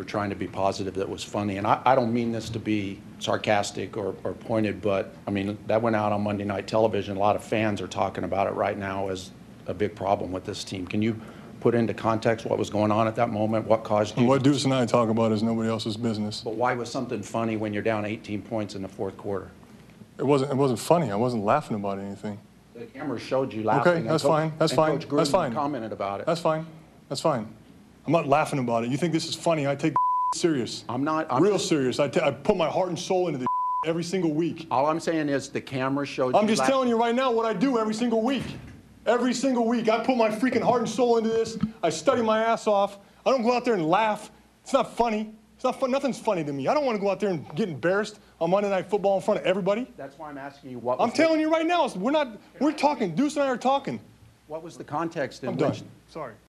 trying to be positive that was funny. And I don't mean this to be sarcastic or pointed, but I mean, that went out on Monday Night Television. A lot of fans are talking about it right now as a big problem with this team. Can you put into context what was going on at that moment? What caused you? And what Deuce and I talk about is nobody else's business. But why was something funny when you're down 18 points in the fourth quarter? It wasn't funny. I wasn't laughing about anything. The camera showed you laughing. Okay, that's fine. That's fine. Coach Gruden That's fine. commented about it. That's fine. That's fine. I'm not laughing about it. You think this is funny? I take serious. I'm not. Real serious. I put my heart and soul into this every single week. All I'm saying is the camera showed you. I'm just telling you right now what I do every single week. Every single week. I put my freaking heart and soul into this. I study my ass off. I don't go out there and laugh. It's not funny. It's not fun. Nothing's funny to me. I don't want to go out there and get embarrassed on Monday Night Football in front of everybody. That's why I'm asking you what. I'm telling you right now. We're talking. Deuce and I are talking. What was the context in I'm which? done. Sorry.